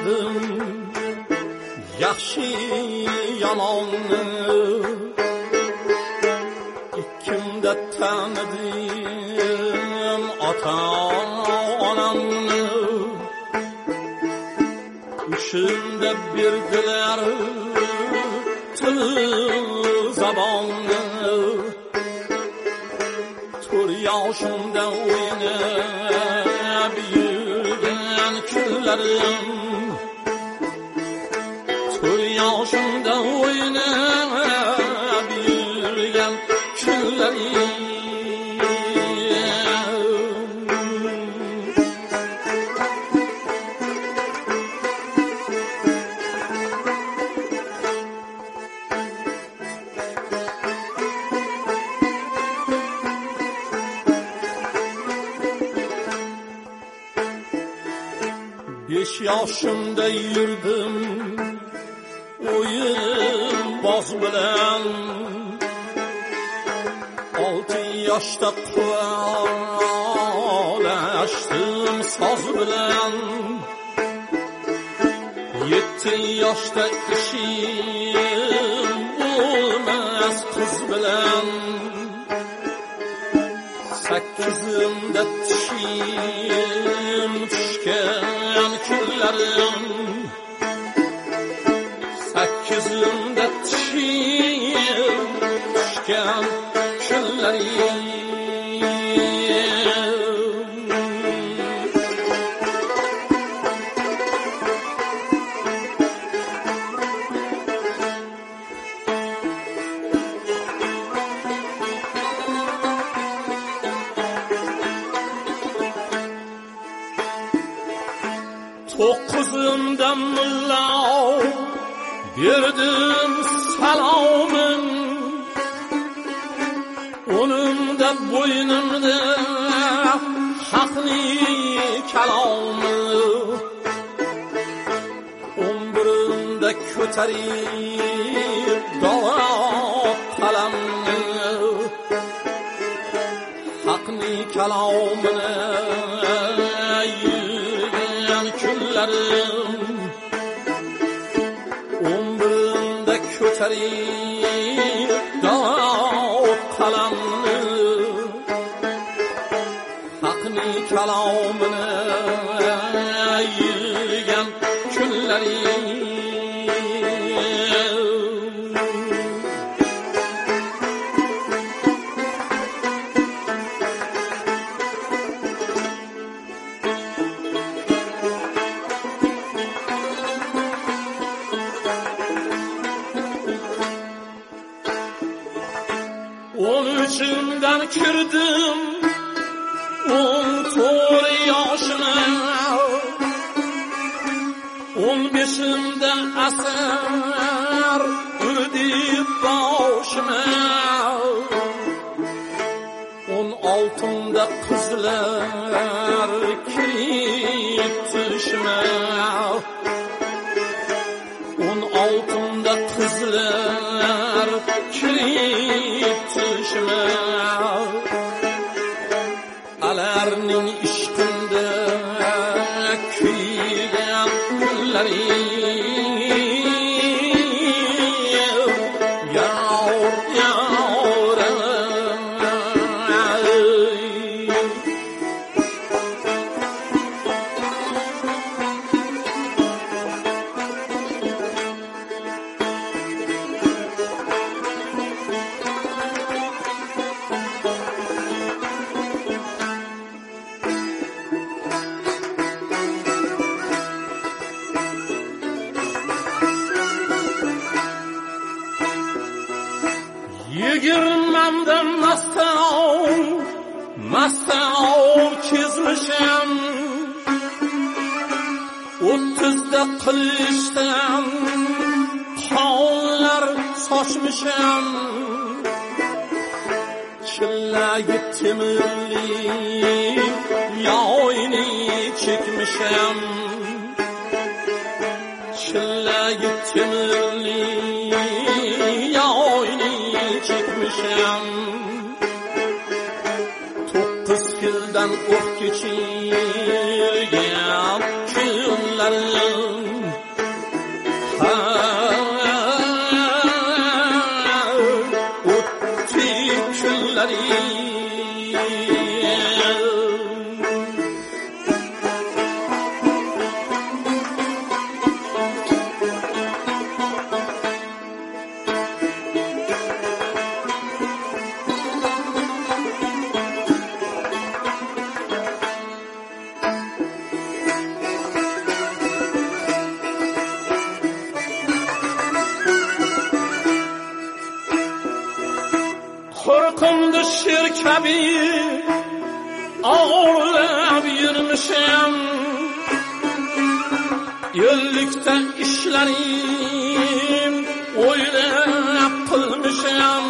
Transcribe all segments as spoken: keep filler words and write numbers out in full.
bilmadim yaxshi yomonni, ikkimda tanidim ota-onamni, ushimda berdilar til zabonni, to'rt yoshimda o'ynab yurgan kunlarim, to'rt yoshimda o'ynab yurgan kunlarim. Beş yoshimda yurdim o'yin boz bilan, olti yoshda qurolashdim soz bilan, yetti yoshda ishim bo'lmas qiz bilan, sakkizimda tishim tushgan kunlarim, sakkizimda tishim tushgan kunlarim. To'qqizimda mulla berdim salomim, o'nimda bo'ynimda haqli kalomim, o'n birimda ko'tarib dod qalamni, haqli kalomini kunlarim, o'n birimda ko'tarib dod qalamni, haqni kalomini yurgan kunlarim. o'n uchimdan kirdim o'n to'rt yoshima, o'n beshimda asar urdi boshima, o'n oltimda qizlar kirib tushima, o'n oltimda qizlar kirib tushima, alarning ishqinda kuygan kunlarim, yor yorim. Yigirmamda mastov mastov chizmishim, o'ttizda qilishdan qonlar sochmishim, chillagi temirli yoyni chekmishim, chillagi temirli yoyni çekmişim, to'qqiz yildan o'q kechirgan kunlarim, şirkabi ağırlab yürmüşem, yıllıkta işlerim oylab kılmışam.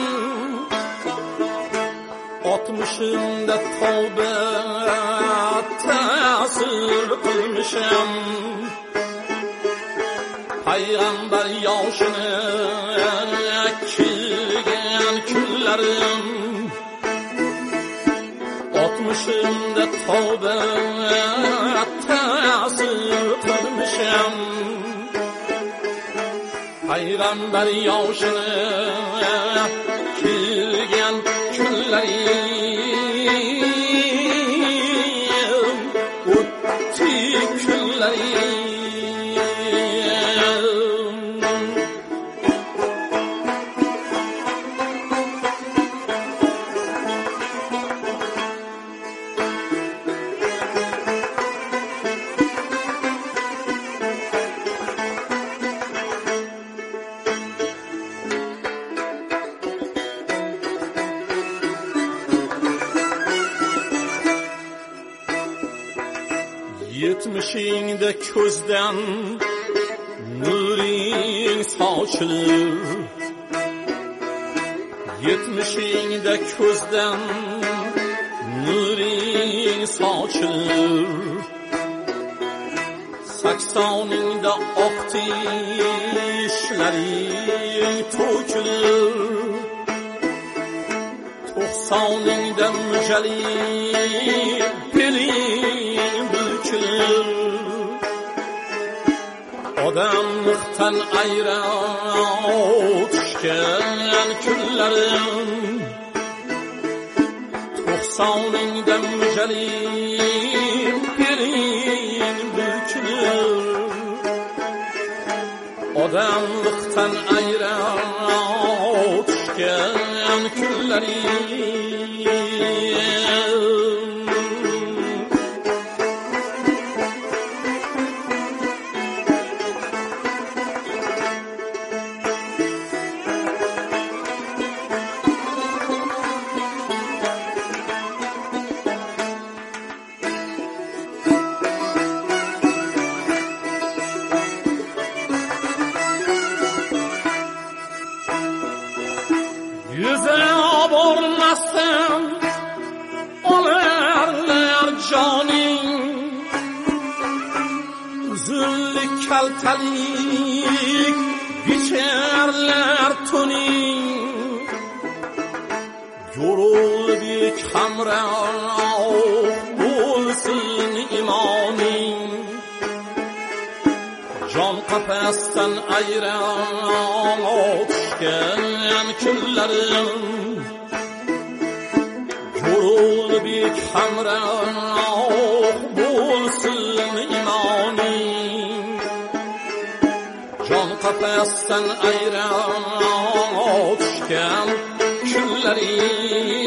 Otmuşumda tövbe tasir kılmışam. Peygamber yaşını kilgen küllerim, otmuşumda tövbe tasir kılmışam. Peygamber yaşını kilgen küllerim, utti küllerim. Yetmişinde közden nurin saçılır, yetmişinde közden nurin saçılır, saksoningda oq tishlaring to'kilur, to'qsoningda mujali beling bukilur. Odamlikdan ayron tushgan kunlarim, to'qsoningda mujali beling bukilur. Odamlikdan ayron tushgan kunlarim. Yüze bormasam olarlar caning, uzunlik kaltalik biçerler tuning. Yorulbek hamroh bo'lsin imoning, jon qafasdan ayron tushgan kunlarim. Yorulbek hamroh bo'lsin imoning, jon qafasdan ayron tushgan kunlarim.